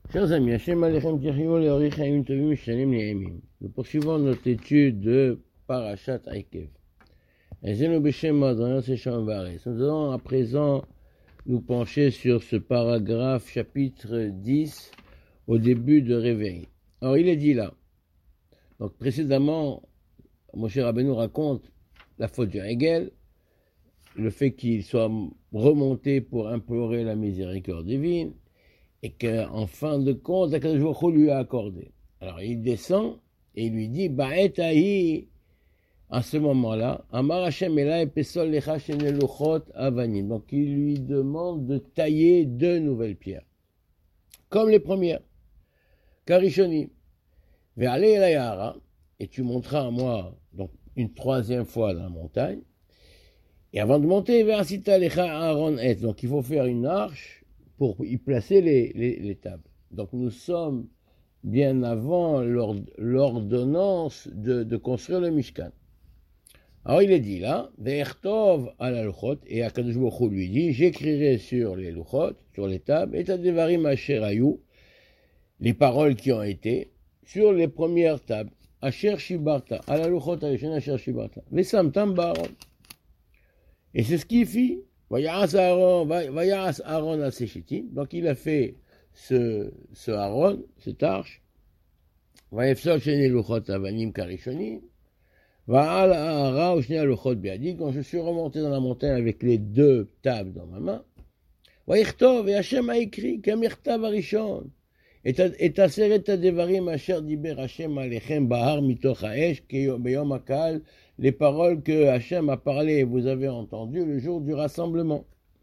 Chers amis, Hashem Alechem Tirchivo Leori Chaim Tovim Shanim Ne'emim. Nous poursuivons notre étude de Parashat Aikev. Nous allons à présent nous pencher sur ce paragraphe, chapitre 10, au début de Réveil. Alors il est dit là, donc précédemment, Moshe Rabbeinu raconte la faute du Hegel, le fait qu'il soit remonté pour implorer la miséricorde divine, et qu'en fin de compte, Akadosh Baruch Hu lui a accordé. Alors il descend et il lui dit, Ba'et ahi, à ce moment-là, Amar Hashem Elai Pesol Lecha Shene Luchot Avanim. Donc il lui demande de tailler deux nouvelles pierres, comme les premières, Karishoni. Ve'ale Elai Hara, et tu monteras à moi, donc une troisième fois dans la montagne. Et avant de monter, Ve'asita Lecha Aaron Et. Donc il faut faire une arche pour y placer les tables. Donc nous sommes bien avant l'ordonnance de construire le Mishkan. Alors il est dit là, Ve'ertov ala luchot, et Akadosh Baruch Hu lui dit, j'écrirai sur les luchot, sur les tables, et tadevarim asher hayu, les paroles qui ont été, sur les premières tables, asher shibarta, ala luchot arishon asher shibarta, ve'samtam ba'aron. Et c'est ce qu'il fit. Vayas Aaron à Séchitim. Donc il a fait ce Aaron, cette arche. Vayefsol shene luchot avanim karishonim. Va'al ha'ara ushne luchot biadi. Quand je suis remonté dans la montagne avec les deux tables dans ma main. Vayichtov, et Hashem a écrit, kamirtav arishon. Et taseret devarim asher diber Hashem alechem bahar mitoch ha'esh beyom hakal. Les paroles que Hachem a parlé et vous avez entendues le jour du rassemblement.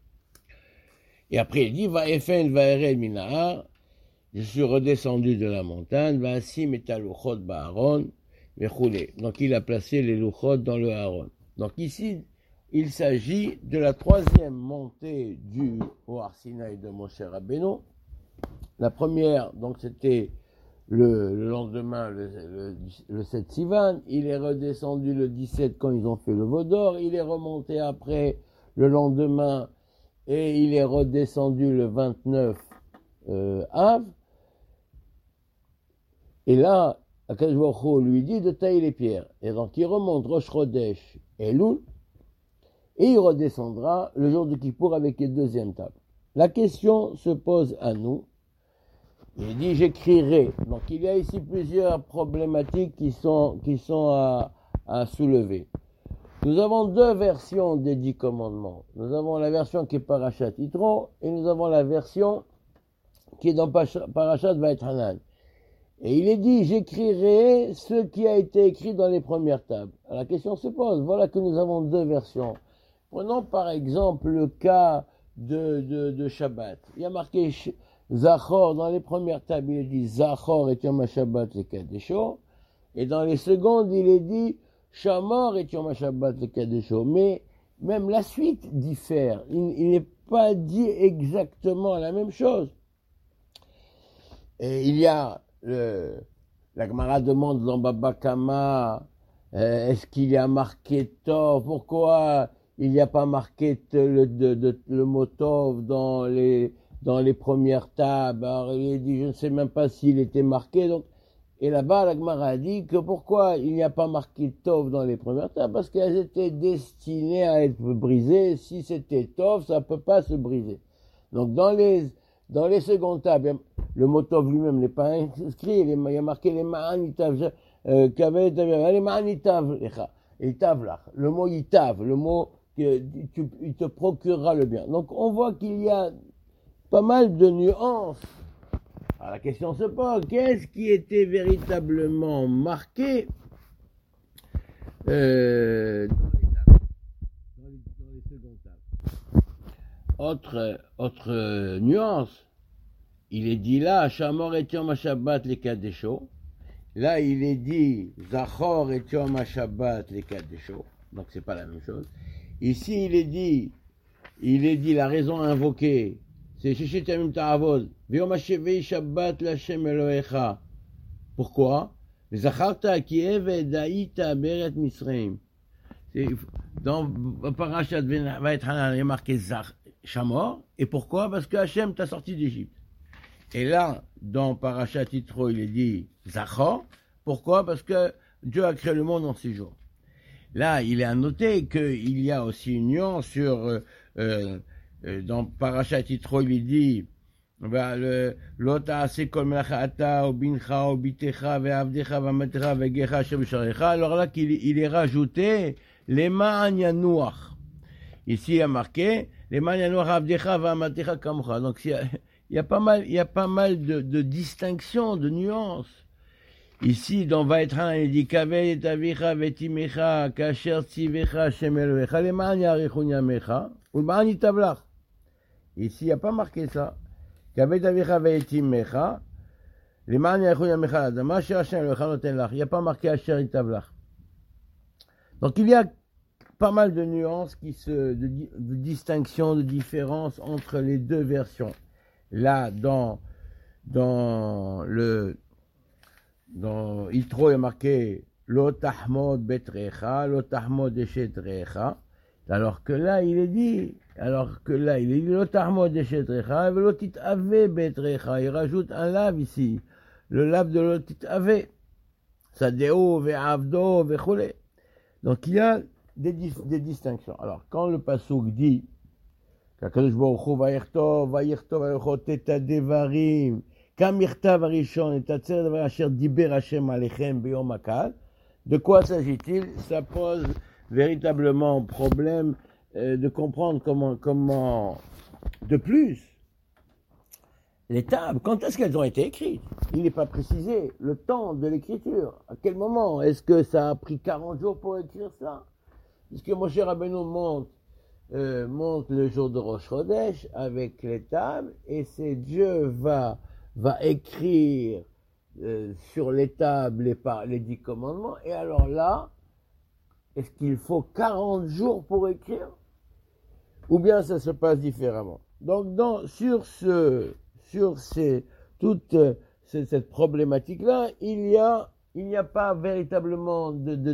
Et après il dit, Va'efen va'ered minahar, je suis redescendu de la montagne, Va'asim et aluchot ba'aron, ve'choulé. Donc il a placé les luchot dans le Aaron. Donc ici, il s'agit de la troisième montée du Har Sinaï de Moshe Rabbeinu. La première, donc c'était le lendemain, le 7 Sivan, il est redescendu le 17 quand ils ont fait le Vaudor, il est remonté après le lendemain et il est redescendu le 29 Av. Et là, Akadosh Baruch Hu lui dit de tailler les pierres. Et donc il remonte Rosh Chodesh et Elul et il redescendra le jour du Kippour avec les deuxièmes tables. La question se pose à nous. Il dit j'écrirai. Donc il y a ici plusieurs problématiques qui sont à soulever. Nous avons deux versions des 10 commandements. Nous avons la version qui est Parashat Yitro et nous avons la version qui est dans Parashat Va'etchanan. Et il est dit j'écrirai ce qui a été écrit dans les premières tables. Alors, la question se pose. Voilà que nous avons deux versions. Prenons par exemple le cas de Shabbat. Il y a marqué Zachor, dans les premières tables, il est dit Zachor et Yom HaShabbat le Kadesho. Et dans les secondes, il est dit Shamor et Yom HaShabbat le Kadesho. Mais même la suite diffère. Il n'est pas dit exactement la même chose. Et il y a la Gemara demande dans Baba Kama, est-ce qu'il y a marqué Tov? Pourquoi il n'y a pas marqué le mot Tov dans les premières tables? Alors il dit, je ne sais même pas s'il était marqué. Donc, et là-bas, la Gemara a dit que pourquoi il n'y a pas marqué Tov dans les premières tables? Parce qu'elles étaient destinées à être brisées. Si c'était Tov, ça ne peut pas se briser. Donc dans les secondes tables, le mot Tov lui-même n'est pas inscrit. Il y a marqué les Ma'anitav, les Ma'anitav, le mot Yitav, le mot il te procurera le bien. Donc on voit qu'il y a pas mal de nuances. Alors la question se pose, qu'est-ce qui était véritablement marqué dans les secondes tables? Autre nuance, il est dit là, Shamor et Yom HaShabbat les Kadesho. Là, il est dit Zachor et Yom HaShabbat les Kadesho. Donc c'est pas la même chose. Ici, il est dit la raison invoquée. C'est Shishit Yamim Ta'avod. V'yom hashevei Shabbat l'Hashem Elohecha. Pourquoi? Zacharta ki eved ha'ita beret Misraim. Dans Parashat Va'etchanan, il y a marqué Shamor. Et pourquoi? Parce que Hachem t'a sorti d'Égypte. Et là, dans Parashat Yitro, il est dit Zachor. Pourquoi? Parce que Dieu a créé le monde en 6 jours. Là, il est à noter qu'il y a aussi une nuance sur, dans Parashat Yitro, il est dit לא תעשה כל מלאכה אתה ובנך וביתך ועבדך ואמתך וגרך אשר בשעריך. Alors là, il est rajouté למען ינוח. Ici, il y a marqué למען ינוח עבדך ואמתך כמוך. Donc, il y a pas mal de distinctions, de nuances. Ici, dans Vaïtran, il dit כבד את אביך ואת אמך כאשר ציווך השם אלוהיך למען יאריכון ימיך ולמען ייטב לך. Ici, il n'y a pas marqué ça. Il n'y a pas marqué Asher Itavlach. Donc il y a pas mal de nuances, de distinctions, de différences entre les deux versions. Là, dans Yitro, il y a marqué Lo tahmod betrecha, lo tahmod eshet recha. Alors que là, il est dit, Lo tahmod eshet recha, ve lo titave betrecha. Il rajoute un lave ici, le lave de lo titave. Sadeo, ve'avdo, ve'choule. Donc il y a des distinctions. Alors, quand le pasuk dit, qu'Akadosh Baruch Hu vayirtov vayirchot et hadevarim, kam yirtav harishon et hatzer devar asher diber Hashem alechem beyom hakal, de quoi s'agit-il? Ça pose véritablement problème de comprendre comment, de plus, les tables, quand est-ce qu'elles ont été écrites? Il n'est pas précisé le temps de l'écriture. À quel moment? Est-ce que ça a pris 40 jours pour écrire ça? Puisque Moshe Rabbeinu monte le jour de Rosh Chodesh avec les tables, et c'est Dieu va écrire sur les tables les 10 commandements, et alors là, est-ce qu'il faut 40 jours pour écrire? Ou bien ça se passe différemment? Donc, sur toute cette problématique-là, il n'y a pas véritablement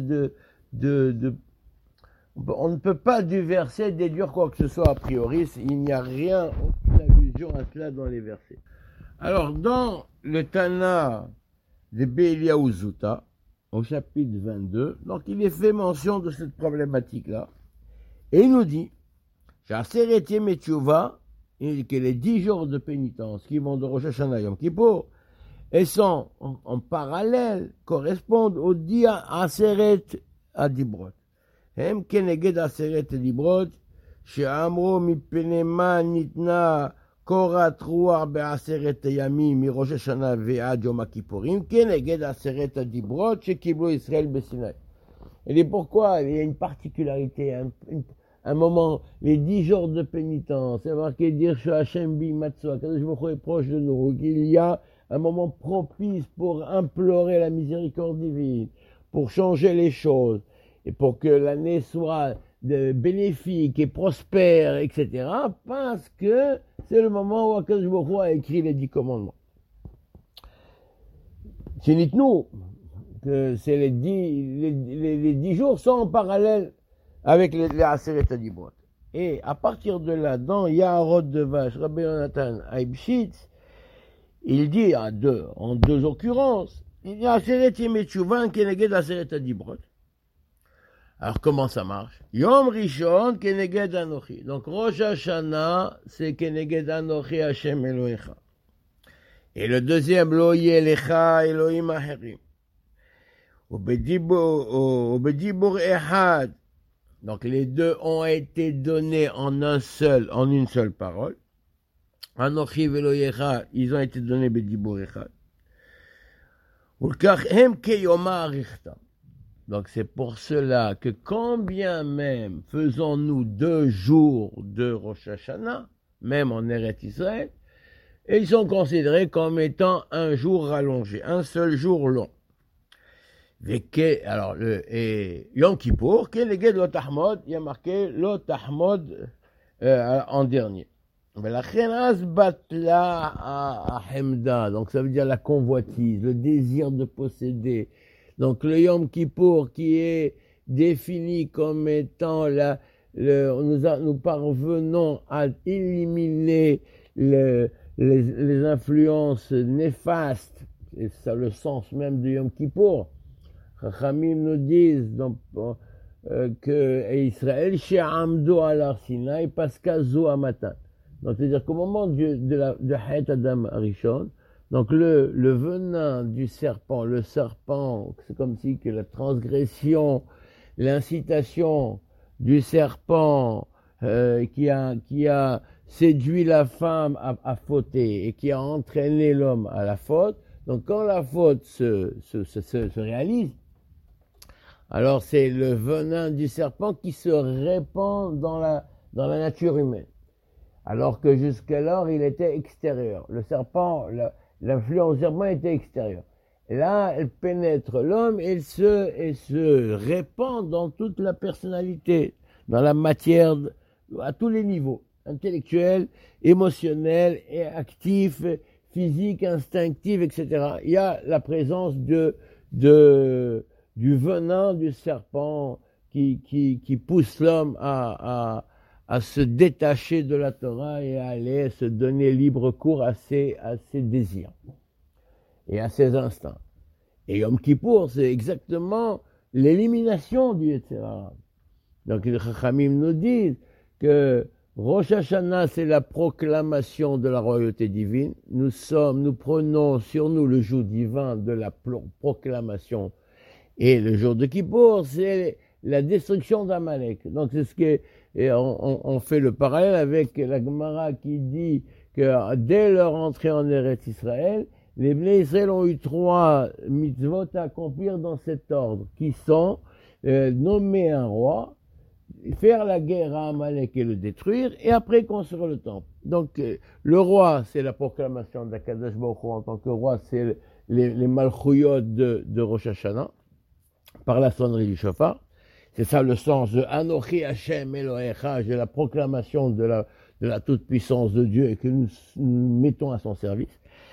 on ne peut pas du verset déduire quoi que ce soit a priori. Il n'y a rien, aucune allusion à cela dans les versets. Alors, dans le Tana de Be'eliaou Zuta, au chapitre 22, donc il est fait mention de cette problématique-là. Et il nous dit, Sha'aseret Yemei Teshuvah, il dit que les 10 jours de pénitence qui vont de Rosh Hashanah Yom Kippour, et sont en parallèle, correspondent aux 10 Aseret Adibrot. Hem keneged Aseret Adibrot, she'amro mipnei ma nitna קורת רוח בעשרת הימים מראש השנה ועד יום הכיפורים, כנגד עשרת הדיברות שקיבלו ישראל בסיני. Et pourquoi il y a une particularité, un moment, les 10 jours de pénitence, c'est marqué dire Hashem bi matzah, quand je me est proche de nous, qu'il y a un moment propice pour implorer la miséricorde divine, pour changer les choses, et pour que l'année soit bénéfique et prospère, etc., parce que c'est le moment où Akadosh Baruch Hu a écrit les 10 commandements. C'est Nitnou, que c'est les 10 jours sont en parallèle avec les Aseret Adibrot. Et à partir de là, dans Yaharot de Vache, Rabbi Yonatan Aibshitz, il dit en deux occurrences, il y a Aseret Yemei Teshuvah keneged Aseret Adibrot. Alors, comment ça marche? Yom Rishon, Keneged Anochi. Donc, Rosh Hashanah, c'est Keneged Anochi Hashem Elohecha. Et le deuxième, Lo Yelecha Elohim Acherim. Ubedibur Ehad. Donc, les deux ont été donnés en une seule parole. Anochi Veloyecha, ils ont été donnés Bedibur Ehad. Ulkach Hem Keyoma Arichta. Donc c'est pour cela que quand bien même faisons-nous 2 jours de Rosh Hashanah, même en Eretz Israël, ils sont considérés comme étant un jour rallongé, un seul jour long. Alors, Yom Kippour, Keneged Lo Tahmod, il y a marqué Lo Tahmod en dernier. Donc ça veut dire la convoitise, le désir de posséder. Donc le Yom Kippour qui est défini comme étant nous parvenons à éliminer les influences néfastes, et ça le sens même de Yom Kippour. Chachamim nous disent que Israël she'amdo al Sinai paska zo amatan. Donc c'est-à-dire qu'au moment de Hayat Adam Arishon, donc le venin du serpent, le serpent, c'est comme si que la transgression, l'incitation du serpent qui a séduit la femme à fauter et qui a entraîné l'homme à la faute. Donc quand la faute se réalise, alors c'est le venin du serpent qui se répand dans la nature humaine. Alors que jusqu'alors il était extérieur. Le serpent, l'influence du serpent était extérieure. Et là, elle pénètre l'homme et se répand dans toute la personnalité, dans la matière, à tous les niveaux, intellectuel, émotionnel, et actif, physique, instinctif, etc. Il y a la présence du venin du serpent qui pousse l'homme à se détacher de la Torah et à aller se donner libre cours à ses désirs et à ses instincts. Et Yom Kippour, c'est exactement l'élimination du Yetzer Hara. Donc les Chachamim nous disent que Rosh Hashanah, c'est la proclamation de la royauté divine. Nous prenons sur nous le joug divin de la proclamation. Et le jour de Kippour, c'est la destruction d'Amalek. Donc c'est ce que on fait le parallèle avec la Gemara qui dit que dès leur entrée en Eretz Israël, les Bnei Israël ont eu 3 mitzvot à accomplir dans cet ordre, qui sont nommer un roi, faire la guerre à Amalek et le détruire, et après construire le temple. Donc le roi, c'est la proclamation d'Akadosh Baruch Hu en tant que roi, c'est les malchouyot de Rosh Hashanah, par la sonnerie du shofar. C'est ça le sens de Anochi Hashem Elohecha, de la proclamation de la toute-puissance de Dieu et que nous mettons à son service.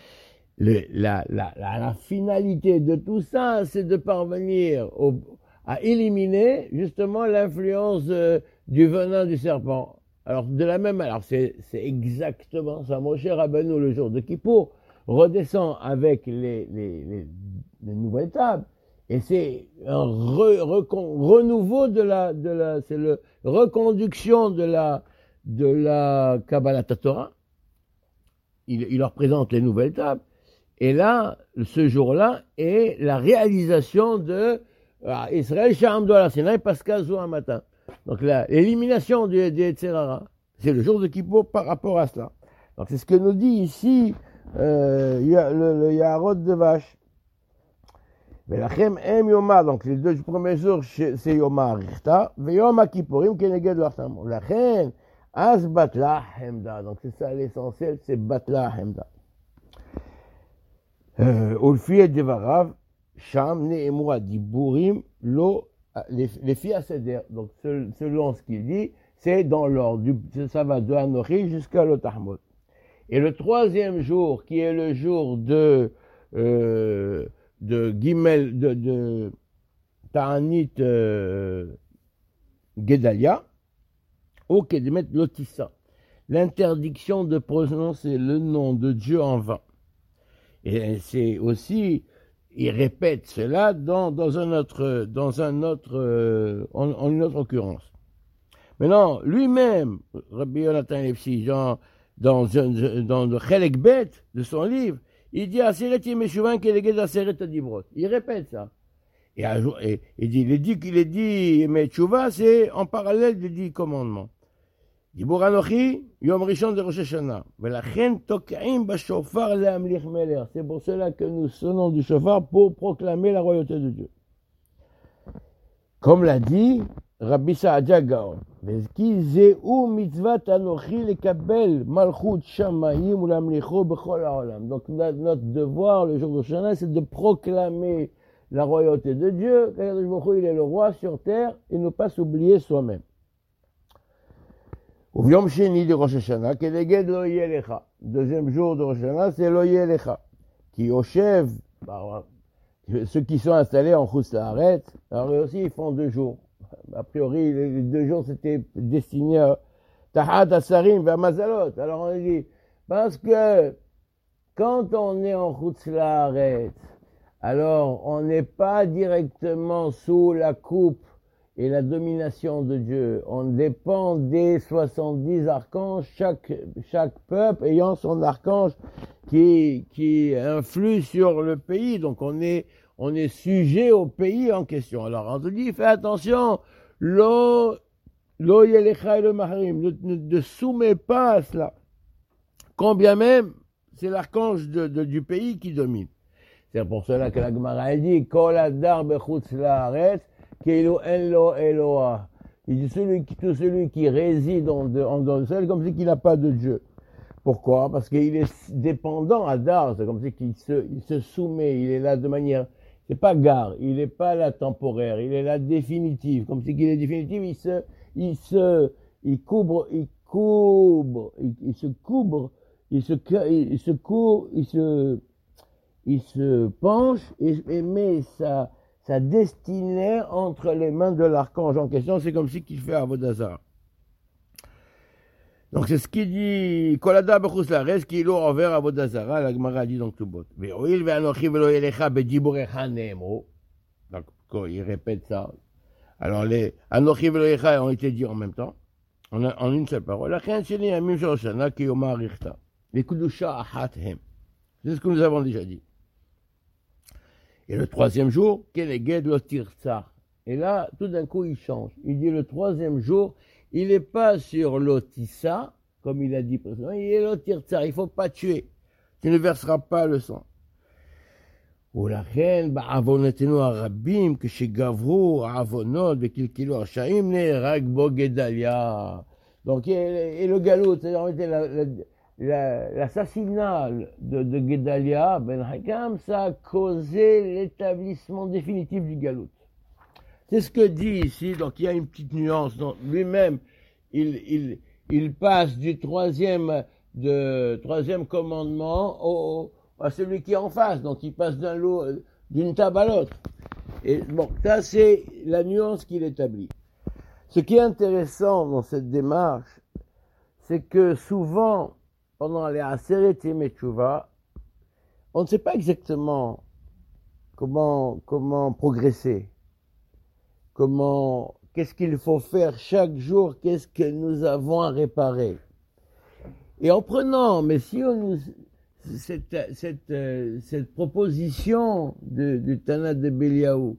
La finalité de tout ça, c'est de parvenir à éliminer justement l'influence du venin du serpent. Alors de la même manière, c'est exactement ça. Moshe Rabbeinu, le jour de Kippour, redescend avec les nouvelles tables. Et c'est un renouveau c'est le reconduction de la Kabbalat Torah. Il leur présente les nouvelles tables. Et là, ce jour-là, est la réalisation de Israël Sha'amdo ala Sinai Paska Zo Amatan. Donc l'élimination du Yetzer Hara. C'est le jour de Kippour par rapport à cela. Donc c'est ce que nous dit ici le Yaharot de Vache. Velachem em Yoma, donc les 2 premiers jours c'est Yoma Arichta, ve Yoma Kippourim keneged l'Artam. Velachem az batla hemda, donc c'est ça l'essentiel, c'est batla hemda. Ulfi et devarav sham ne'emu adiburim lo les filles à seder. Donc selon ce qu'il dit, c'est dans l'ordre, ça va de Anochi jusqu'à l'Otahmod. Et le 3e jour, qui est le jour de Gimel, de Ta'anit Gedalia, au Kedemet Lotissa, l'interdiction de prononcer le nom de Dieu en vain. Et c'est aussi, il répète cela en une autre occurrence. Maintenant, lui-même, Rabbi Yonatan Lefsi, dans le Chelek Bet de son livre, il dit Aseret Yemeshuvan Keleged Aseret Adibrot. Il répète ça. Et il dit Yemeshuva, c'est en parallèle des 10 commandements. Dibur Anochi, Yom Rishon de Rosh Hashanah. Velachen Tok'im Bashofar Le'amlich Meler. C'est pour cela que nous sonnons du shofar pour proclamer la royauté de Dieu. Comme l'a dit Rabbi Saadia Gaon. Vezki Zeu Mitzvat Anochi Lekabel Malchut Shamayim Ulamlicho Bechol Haolam. Donc notre devoir le jour de Rosh Hashanah, c'est de proclamer la royauté de Dieu. Kadosh Baruch Hu, il est le roi sur terre et ne pas s'oublier soi-même. Au Yom Sheni de Rosh Hashanah, Keleged Lo Yelecha. 2e jour de Rosh Hashanah, c'est Lo Yelecha. Qui au chef, ceux qui sont installés en Chutz La'aretz, alors eux aussi ils font 2 jours. A priori, les 2 jours c'était destiné à Tahat Asarim vers Mazalot. Alors on dit, Parce que quand on est en Chutz La'aretz, alors on n'est pas directement sous la coupe et la domination de Dieu. On dépend des 70 archanges, chaque peuple ayant son archange qui influe sur le pays. Donc on est sujet au pays en question. Alors on te dit, fais attention, lo yelecha le mahrim, ne soumets pas à cela. Combien même, c'est l'archange du pays qui domine. C'est pour cela que la Gemara dit, Kol adar bechutz la'aretz, keilu en lo Eloah. Il dit, tout celui qui réside en dehors du ciel, comme si qu'il n'a pas de Dieu. Pourquoi? Parce qu'il est dépendant, adar, c'est comme si qu'il se soumet, il est là de manière, c'est pas gare, il n'est pas là temporaire, il est là définitive, comme si qu'il est définitif, il se penche et met sa destinée entre les mains de l'archange en question. C'est comme si qu'il fait Avodazara. Donc c'est ce qu'il dit, Kolada bechus lares, qui est envers Avodazara, la Gemara dit donc tout bot. Donc il répète ça. Alors les Anochi veloyecha ont été dit en même temps, en une seule parole. La chien sheni amim shaloshana ki yoma arichta. Les kudusha ahat hem. C'est ce que nous avons déjà dit. Et le troisième jour, Keneged lo tirtsa. Et là, tout d'un coup, il change. Il dit le troisième jour, il n'est pas sur l'otissa, comme il a dit précédemment, il est l'otirtsa, il ne faut pas tuer. Tu ne verseras pas le sang. ולכן בעוונותינו הרבים, כשגברו העוונות וקלקלו הרשעים, נהרג בו גדליה. Donc, et le galout, l'assassinat de Gedalia, Ben Hakam, ça a causé l'établissement définitif du galout. C'est ce que dit ici, donc il y a une petite nuance. Donc, lui-même, il passe du troisième commandement à celui qui est en face. Donc il passe d'une table à l'autre. Et bon, ça c'est la nuance qu'il établit. Ce qui est intéressant dans cette démarche, c'est que souvent, pendant les Aseret Yemei Teshuvah, on ne sait pas exactement comment progresser. Qu'est-ce qu'il faut faire chaque jour, qu'est-ce que nous avons à réparer. Et en prenant, mais si cette proposition du Tana de Beliaou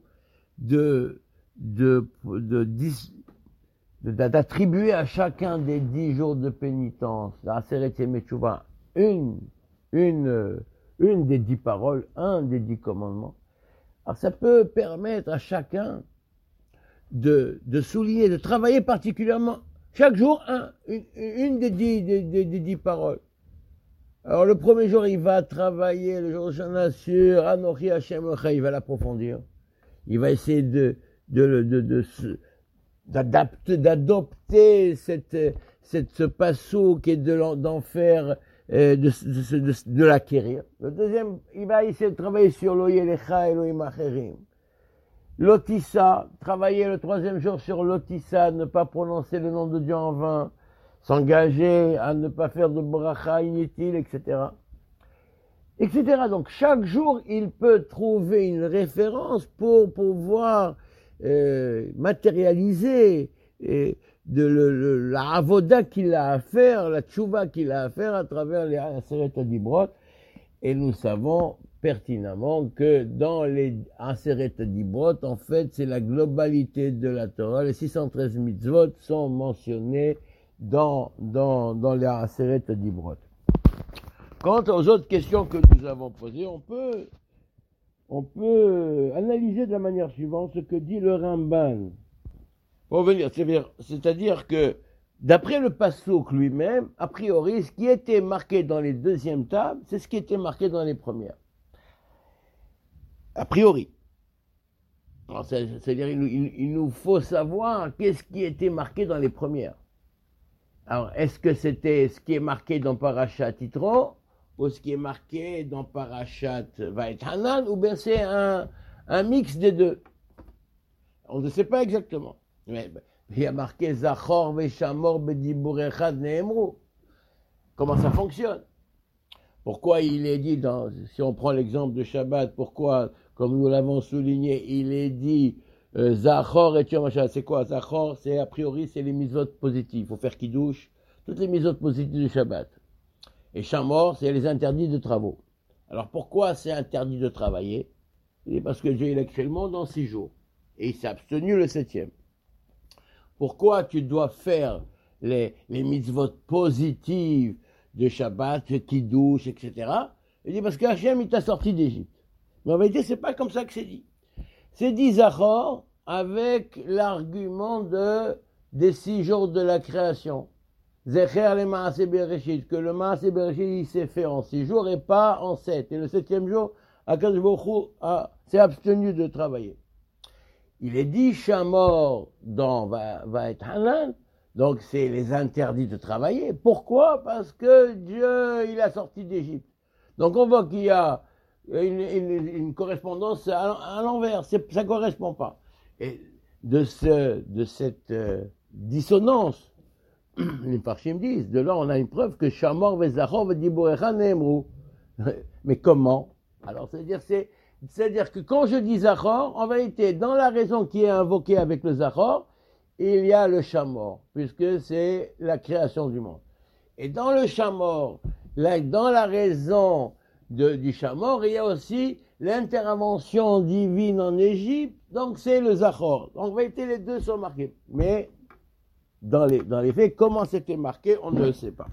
d'attribuer à chacun des 10 jours de pénitence, la Aseret Yemei Teshuvah, une des 10 paroles, un des 10 commandements, alors ça peut permettre à chacun de souligner, de travailler particulièrement chaque jour une des 10 paroles. Alors le premier jour, il va travailler le jour de Shana sur Anochi Hashem Elocha, il va l'approfondir. Il va essayer d'adopter ce passou qui est d'en faire, de l'acquérir. Le deuxième, il va essayer de travailler sur Lo Yelecha Elohim Acherim. L'otissa, travailler le troisième jour sur l'otissa, ne pas prononcer le nom de Dieu en vain, s'engager à ne pas faire de bracha inutile, etc. Etc. Donc chaque jour, il peut trouver une référence pour pouvoir matérialiser la avoda qu'il a à faire, la tchouva qu'il a à faire à travers les Aseret Dibrot. Et nous savons pertinemment que dans les Aseret Dibrot, en fait, c'est la globalité de la Torah. Les 613 mitzvot sont mentionnés dans les Aseret Dibrot. Quant aux autres questions que nous avons posées, on peut analyser de la manière suivante ce que dit le Ramban. Pour venir, c'est-à-dire que d'après le Passouk lui-même, a priori, ce qui était marqué dans les deuxièmes tables, c'est ce qui était marqué dans les premières. A priori. C'est-à-dire, il nous faut savoir qu'est-ce qui était marqué dans les premières. Alors, est-ce que c'était ce qui est marqué dans Parashat Yitro, ou ce qui est marqué dans Parashat Va'etchanan, ou bien c'est un mix des deux? On ne sait pas exactement. Mais il y a marqué Zachor Veshamor Bedibur Echad Neemru. Comment ça fonctionne? Pourquoi il est dit, si on prend l'exemple de Shabbat, pourquoi, comme nous l'avons souligné, il est dit Zachor et Yom Shabbat. C'est quoi Zachor? C'est a priori, c'est les mitzvot positives. Il faut faire kiddush, toutes les mitzvot positives du Shabbat. Et Shamor, c'est les interdits de travaux. Alors pourquoi c'est interdit de travailler? C'est parce que Dieu il a créé le monde en 6 jours. Et il s'est abstenu le 7e. Pourquoi tu dois faire les mitzvot positives de Shabbat, Kiddush, etc. Il dit parce que Hachem il t'a sorti d'Égypte. Mais en vérité, c'est pas comme ça que c'est dit. C'est dit Zachor avec l'argument des 6 jours de la création. Zecher le Maaseh Bereshit, que le Maaseh Bereshit il s'est fait en 6 jours et pas en 7. Et le 7e jour, Akadosh Baruch Hu s'est abstenu de travailler. Il est dit Shamor dans Vaet Hanan, donc c'est les interdits de travailler. Pourquoi? Parce que Dieu, il a sorti d'Égypte. Donc on voit qu'il y a une correspondance à l'envers, ça ne correspond pas. Et de cette dissonance, les Parchim disent, de là on a une preuve que Shamor Vezachor Vediborecha Neemru. Mais comment? Alors c'est-à-dire que quand je dis Zachor, en vérité, dans la raison qui est invoquée avec le Zachor, il y a le Shamor, puisque c'est la création du monde. Et dans le Shamor, dans la raison du Shamor, il y a aussi l'intervention divine en Égypte, donc c'est le Zachor. Donc en vérité, les deux sont marqués. Mais dans les faits, comment c'était marqué, on ne le sait pas.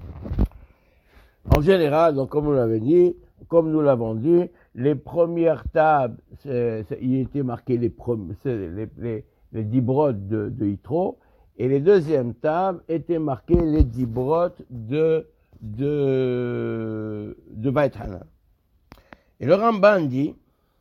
En général, donc comme comme nous l'avons dit, les premières tables, il était marqué les 10 brotes de Yitro, et les deuxièmes tables étaient marquées les 10 brotes de Vaet Hanan. Et le Ramban dit,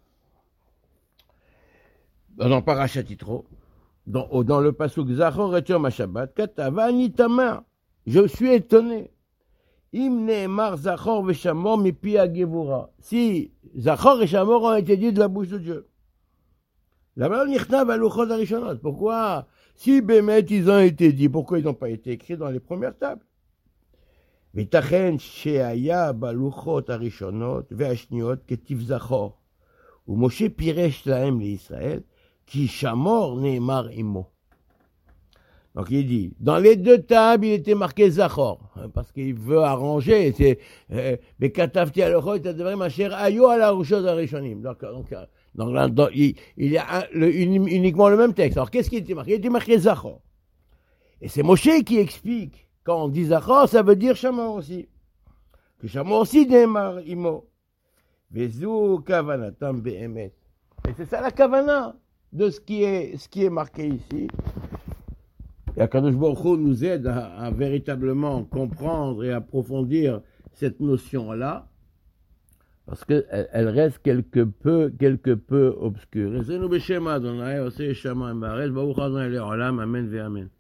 dans Parashat Yitro, dans le pasuk Zachor et Yom HaShabbat, Katav Ani Tamar, je suis étonné. Im ne'emar Zachor ve'Shamor mipi ha'gevura. Si Zachor et Shamor ont été dit de la bouche de Dieu. Là-bas, on nichnav haluchot harishonot. Pourquoi? Si Bémet ils ont été dit, pourquoi ils n'ont pas été écrits dans les premières tables? V'tachen she'aya baluchot harishonot ve'ashniot ketiv Zachor. Ou Moshe piresh lahem l'Israël ki Shamor ne'emar imo. Donc il dit, dans les 2 tables, il était marqué Zachor, parce qu'il veut arranger, c'est Bekatavti al-Chot, t'as ma chère Ayo ala Rushot Arishonim. Donc il y a uniquement le même texte. Alors qu'est-ce qui était marqué? Il était marqué Zachor. Et c'est Moshe qui explique, quand on dit Zachor, ça veut dire Shamor aussi. Que Shamor aussi démarre Imo. Vezu Kavanatam Be'emet. Et c'est ça la Kavana de ce qui est marqué ici. Et Akadosh Baruch Hu nous aide à véritablement comprendre et approfondir cette notion-là, parce qu'elle reste quelque peu obscure. Et c'est nous, Beshem Adonai, Oseh Shamayim Ba'aretz, Baruch Adonai Le'olam, Amen ve'Amen.